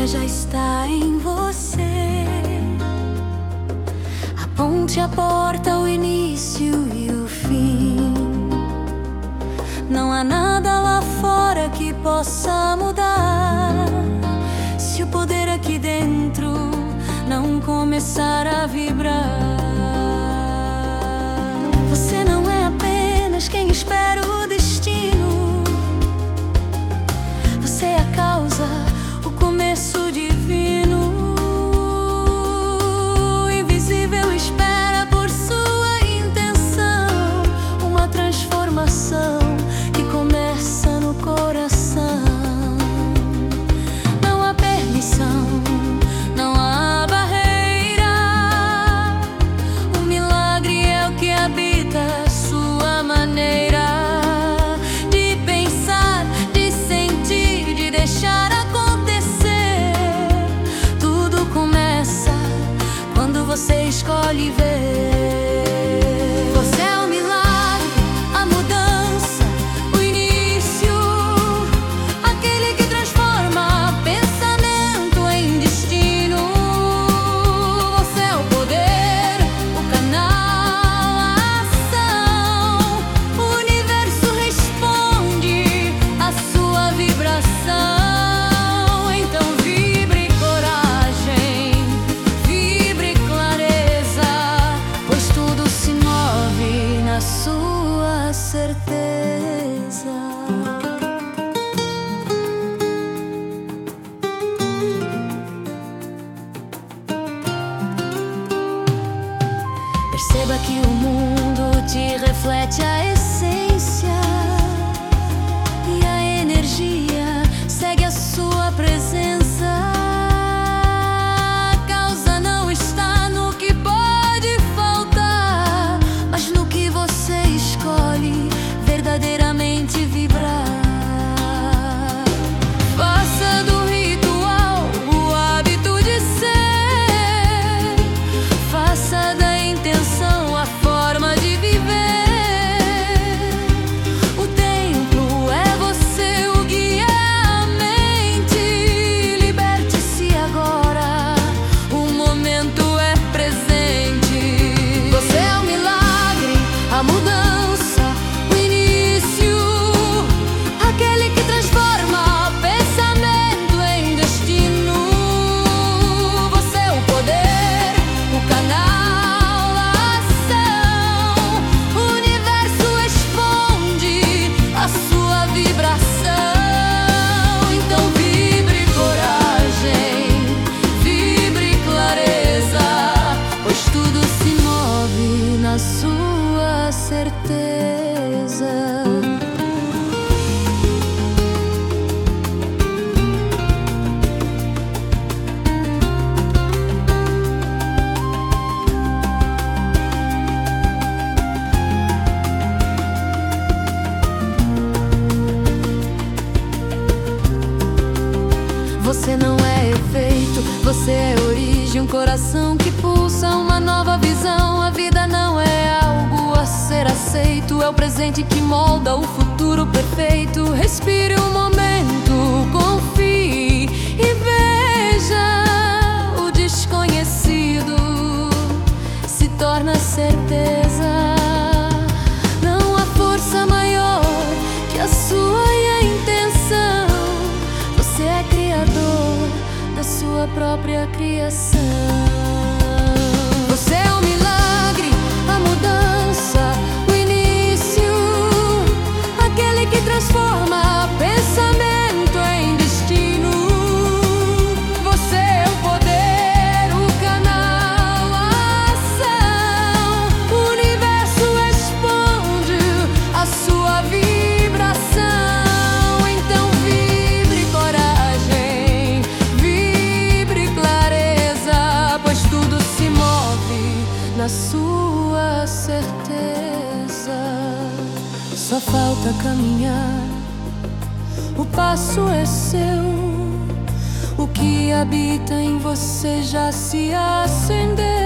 vida já está em você. A ponte, a porta, o início e o fim. Não há nada lá fora que possa mudar, se o poder aqui dentro não começar a vibrar. Você não é apenas quem espera o destino. Você é a causa, o começo divino. Invisível espera por sua intenção, uma transformação que começa no coração. Não há permissão, não há barreira. O milagre é o que habita a sua maneira de pensar, de sentir, de deixar acontecer. Tudo começa quando você escolhe ver. Você é o milagre, a mudança, o início, aquele que transforma pensamento em destino. Você é o poder, o canal, a ação. O universo responde à sua vibração. Então vibre coragem, vibre clareza, pois tudo se move na sua certeza. Perceba que o mundo te reflete a essência, e a energia segue a sua presença. A causa não está no que pode faltar, mas no que você escolhe verdadeiramente vibrar. Faça do ritual o hábito de ser, faça da intenção a forma de viver. O templo é você, o guia é a mente. Liberte-se agora, o momento é presente. Você é o milagre, a mudança, o início, aquele que transforma pensamento em destino. Você é o poder, o canal, a ação. O universo responde à sua vibração. Então vibre coragem, vibre clareza, pois tudo se move na sua certeza. Você não é efeito, você é origem, um coração que pulsa uma nova visão. A vida não é algo a ser aceito, é o presente que molda o futuro perfeito. Respire um momento, confie e veja. O desconhecido se torna certeza. Não há força maior que a sua intenção. Você é criador da sua própria criação. Você é o milagre, a mudança, o início, aquele que transforma pensamento em destino. Você é o poder, o canal, a ação. O universo responde à sua vibração. Então vibre coragem, vibre clareza, pois tudo se move na sua certeza. Só falta caminhar, o passo é seu. O que habita em você já se acendeu.